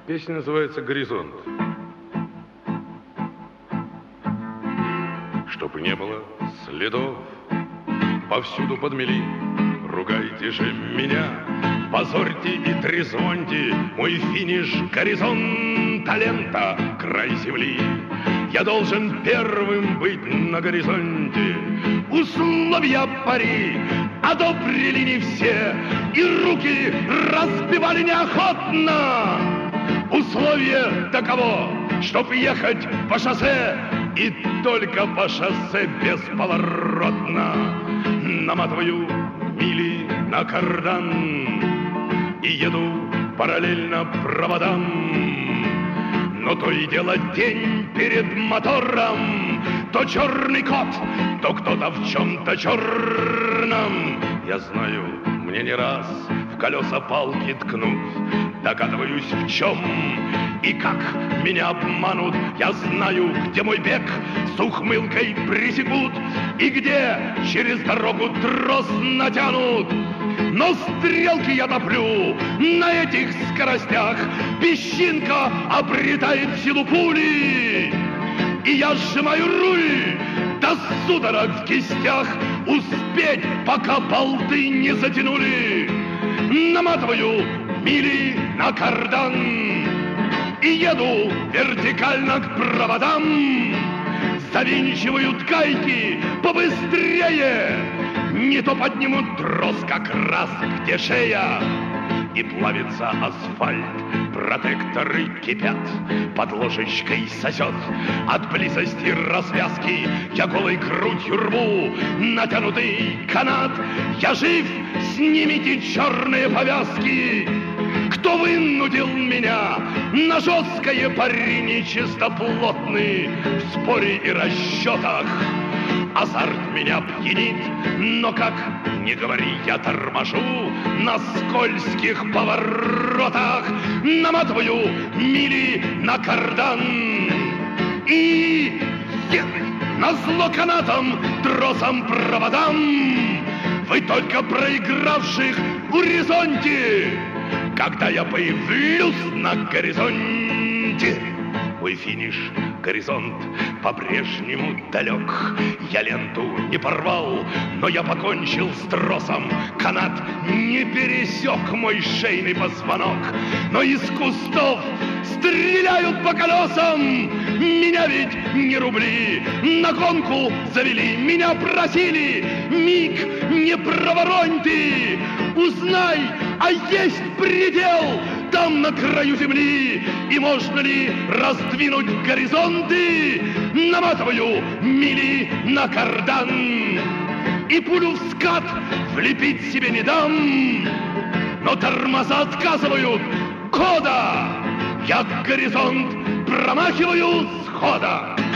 Песня называется «Горизонт». Чтоб не было следов, повсюду подмели, ругайте же меня, позорьте и трезвоньте мой финиш горизонта лента, край земли. Я должен первым быть на горизонте. Условия пари одобрили не все, и руки разбивали неохотно. Условие таково, чтоб ехать по шоссе, и только по шоссе бесповоротно. Наматываю мили на кардан и еду параллельно проводам. Но то и дело день перед мотором, то черный кот, то кто-то в чем-то черном. Я знаю, мне не раз в колеса палки ткнут, догадываюсь в чем и как меня обманут. Я знаю, где мой бег с ухмылкой пресекут и где через дорогу трос натянут. Но стрелки я топлю на этих скоростях, песчинка обретает силу пули, и я сжимаю руль до судорог в кистях, успеть, пока болты не затянули. Наматываю мили на кардан и еду вертикально к проводам. Завинчивают гайки побыстрее, не то поднимут трос как раз где шея. И плавится асфальт, протекторы кипят, под ложечкой сосет от близости развязки. Я голой грудью рву натянутый канат. Я жив, снимите черные повязки. Кто вынудил меня на жесткое пари нечистоплотный в споре и расчетах? Азарт меня пьянит, но как не говори, я торможу на скользких поворотах. Наматываю мили на кардан и назло канатом, тросом, проводам. Вы только проигравших в горизонте, когда я появлюсь на горизонте. Мой финиш, горизонт, по-прежнему далек. Я ленту не порвал, но я покончил с тросом. Канат не пересек мой шейный позвонок. Но из кустов стреляют по колесам. Меня ведь не рубли на гонку завели. Меня просили, миг, не проворонь ты. Узнай, а есть предел там на краю земли, и можно ли раздвинуть горизонты? Наматываю мили на кардан и пулю в скат влепить себе не дам. Но тормоза отказывают хода, я горизонт промахиваю с хода.